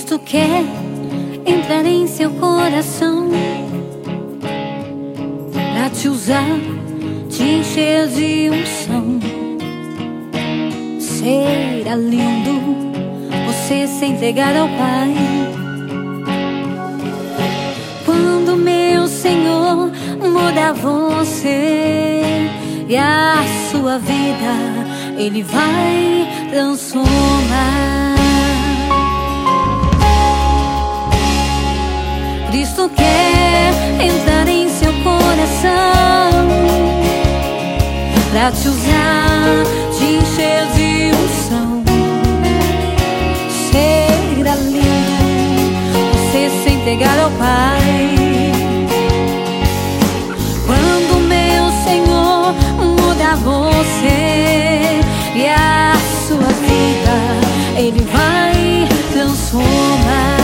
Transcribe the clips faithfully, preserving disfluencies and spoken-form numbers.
Cristo quer entrar em seu coração pra te usar, te encher de unção. Será lindo você se entregar ao Pai quando meu Senhor mudar você e a sua vida Ele vai transformar. Cristo quer entrar em seu coração pra te usar, te encher de unção. Será lindo você se entregar ao Pai quando meu Senhor mudar você e a sua vida Ele vai transformar.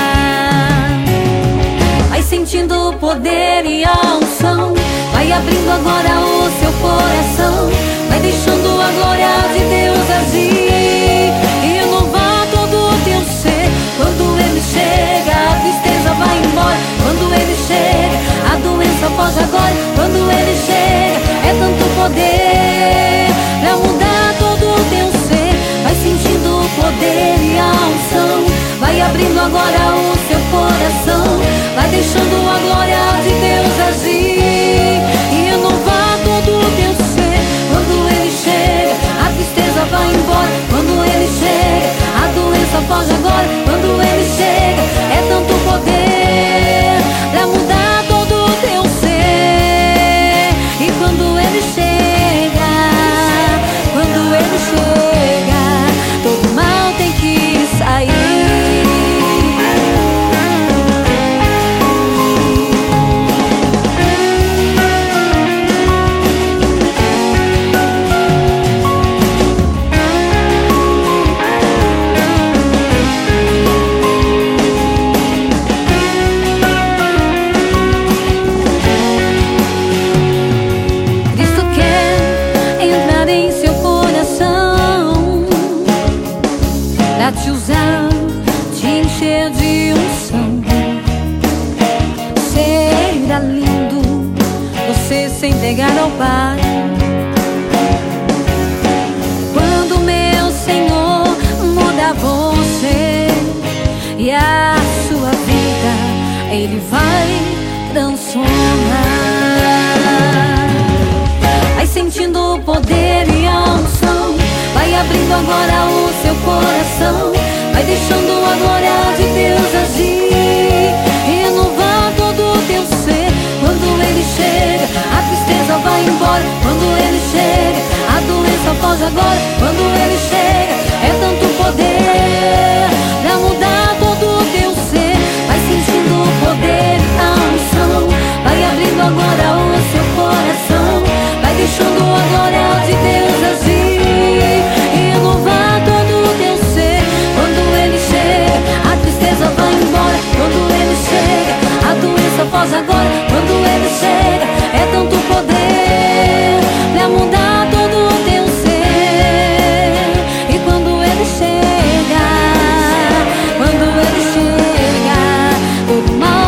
Vai sentindo o poder e a unção, vai abrindo agora o seu coração, vai deixando a glória de Deus agir e renovar todo o teu ser. Quando Ele chega, a tristeza vai embora. Quando Ele chega, a doença foge agora. Quando Ele chega, é tanto poder pra mudar todo o teu ser. Vai sentindo o poder e a unção, vai abrindo agora o seu coração, vai deixando a glória de Deus agir e renovar todo o teu ser. Quando Ele chega, a tristeza vai embora. Quando Ele chega, a doença foge agora. Quando Ele chega, é tanto poder pra mudar todo o teu ser. E quando Ele chega, quando Ele chega, todo mal tem que sair. Pra te usar, te encher de unção. Será lindo você se entregar ao Pai quando meu Senhor mudar você e a sua vida Ele vai transformar. Vai sentindo o poder e a unção, vai abrindo agora o seu coração, vai deixando a glória de Deus agir e renovar todo o teu ser. Quando Ele chega, a tristeza vai embora. Quando Ele chega, a doença foge agora. Quando Ele chega, é tanto poder pra mudar todo o teu ser. Vai sentindo o poder e a unção, vai abrindo agora o seu coração, vai deixando a glória de Deus agir e renovar todo o teu ser. Quando Ele chega, a tristeza vai embora. Quando Ele chega, a doença foge agora. Quando Ele chega, é tanto poder pra mudar todo o teu ser. E quando Ele chega, quando Ele chega, todo mal